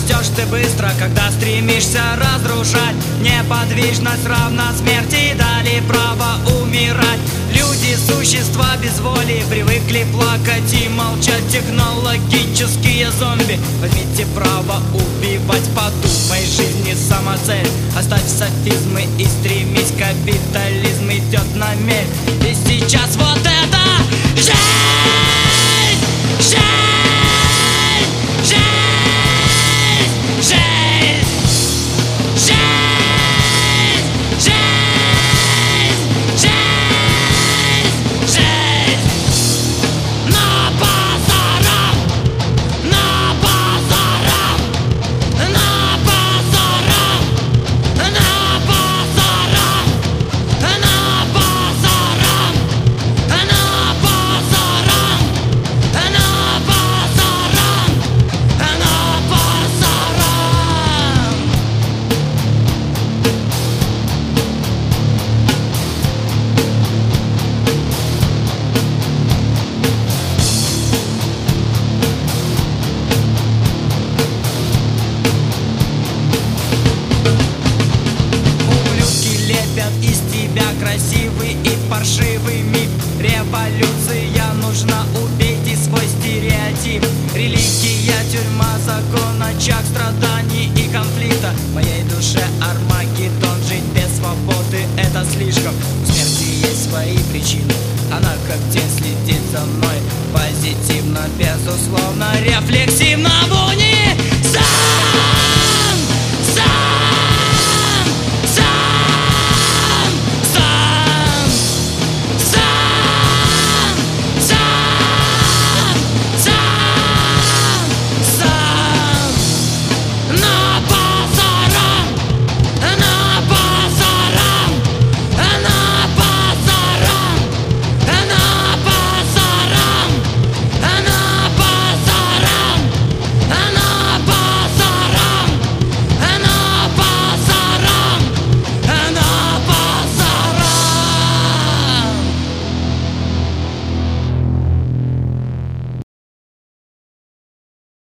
Растешь ты быстро, когда стремишься разрушать. Неподвижность равна смерти, дали право умирать. Люди, существа без воли, привыкли плакать и молчать. Технологические зомби, возьмите право убивать. Подумай, жизнь не самоцель. Оставь софизмы и стремись, капитализм идет на мель. И сейчас вот это жизнь! Жизнь! Жизнь! Жизнь! Жизнь! Жизнь! Жизнь! Жизнь! На базарах! На базарах! На базарах! На базарах! На базарах! На базарах! На базарах! На базарах! Ублюдки лепят из тебя красивый и паршивый миф. Революция нужна, убейте свой стереотип. Религия, тюрьма, закон, очаг страданий и конфликта. В моей душе Армагеддон, жить без свободы это слишком. У смерти есть свои причины, она как тень следит за мной. Позитивно, безусловно, рефлекс.